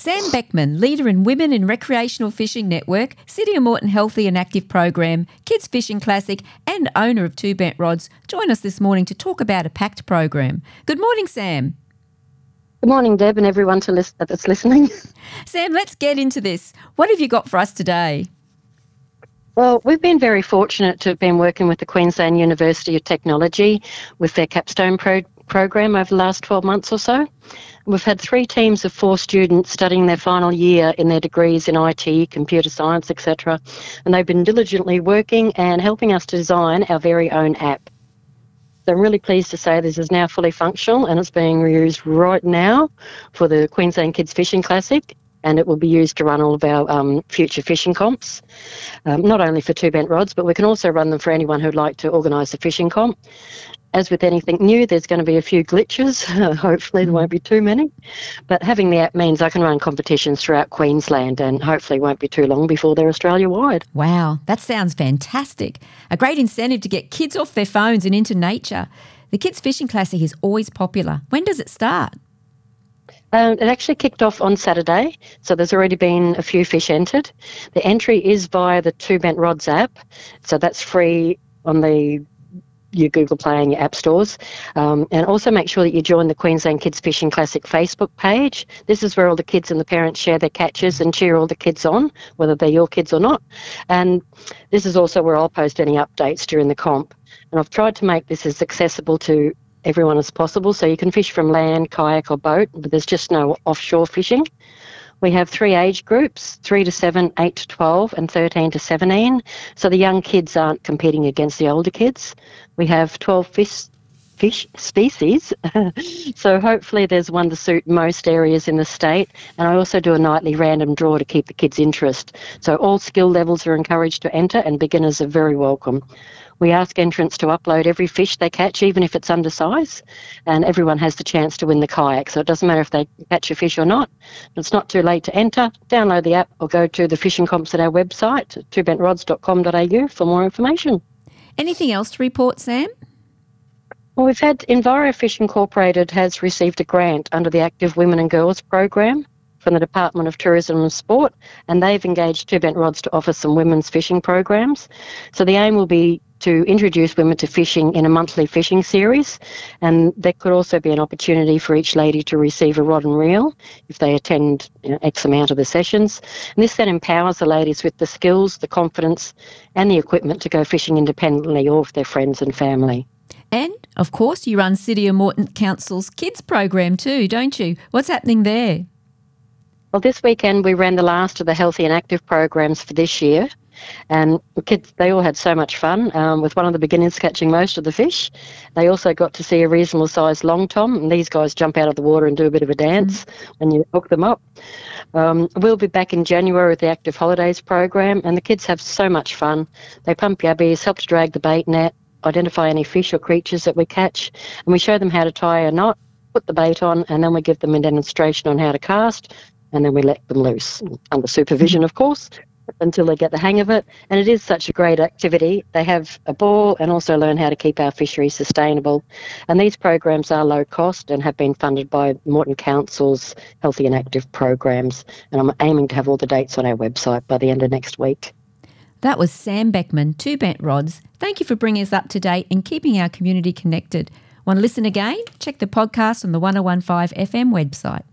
Sam Beckman, leader in Women in Recreational Fishing Network, City of Moreton Healthy and Active Program, Kids Fishing Classic and owner of Two Bent Rods, join us this morning to talk about a packed program. Good morning, Sam. Good morning, Deb, and everyone that's listening. Sam, let's get into this. What have you got for us today? Well, we've been very fortunate to have been working with the Queensland University of Technology with their capstone program over the last 12 months or so. We've had 3 teams of 4 students studying their final year in their degrees in IT, computer science, etc. And they've been diligently working and helping us to design our very own app. So I'm really pleased to say this is now fully functional and it's being used right now for the Queensland Kids Fishing Classic, and it will be used to run all of our future fishing comps, not only for Two Bent Rods, but we can also run them for anyone who'd like to organise a fishing comp. As with anything new, there's going to be a few glitches. Hopefully there won't be too many. But having the app means I can run competitions throughout Queensland and hopefully won't be too long before they're Australia-wide. Wow, that sounds fantastic. A great incentive to get kids off their phones and into nature. The Kids Fishing Classic is always popular. When does it start? It actually kicked off on Saturday, so there's already been a few fish entered. The entry is via the Two Bent Rods app, so that's free on your Google Play and your app stores. And also make sure that you join the Queensland Kids Fishing Classic Facebook page. This is where all the kids and the parents share their catches and cheer all the kids on, whether they're your kids or not. And this is also where I'll post any updates during the comp. And I've tried to make this as accessible to everyone as possible, so you can fish from land, kayak or boat, but there's just no offshore fishing. We have 3 age groups, 3 to 7, 8 to 12 and 13 to 17, so the young kids aren't competing against the older kids. We have 12 fish species, so hopefully there's one to suit most areas in the state, and I also do a nightly random draw to keep the kids' interest. So all skill levels are encouraged to enter and beginners are very welcome. We ask entrants to upload every fish they catch, even if it's undersize, and everyone has the chance to win the kayak. So it doesn't matter if they catch a fish or not. It's not too late to enter. Download the app or go to the fishing comps at our website, twobentrods.com.au, for more information. Anything else to report, Sam? Well, we've had EnviroFish Incorporated has received a grant under the Active Women and Girls program from the Department of Tourism and Sport, and they've engaged Two Bent Rods to offer some women's fishing programs. So the aim will be to introduce women to fishing in a monthly fishing series, and there could also be an opportunity for each lady to receive a rod and reel if they attend X amount of the sessions. And this then empowers the ladies with the skills, the confidence and the equipment to go fishing independently or with their friends and family. And, of course, you run City of Moreton Council's kids program too, don't you? What's happening there? Well, this weekend we ran the last of the Healthy and Active programs for this year, and the kids, they all had so much fun, with one of the beginners catching most of the fish. They also got to see a reasonable sized long tom, and these guys jump out of the water and do a bit of a dance when you hook them up. We'll be back in January with the Active Holidays program, and the kids have so much fun. They pump yabbies, help to drag the bait net, identify any fish or creatures that we catch, and we show them how to tie a knot, put the bait on, and then we give them a demonstration on how to cast, and then we let them loose, under supervision, of course, until they get the hang of it. And it is such a great activity. They have a ball and also learn how to keep our fisheries sustainable. And these programs are low cost and have been funded by Moreton Council's Healthy and Active programs. And I'm aiming to have all the dates on our website by the end of next week. That was Sam Beckman, Two Bent Rods. Thank you for bringing us up to date and keeping our community connected. Want to listen again? Check the podcast on the 1015 FM website.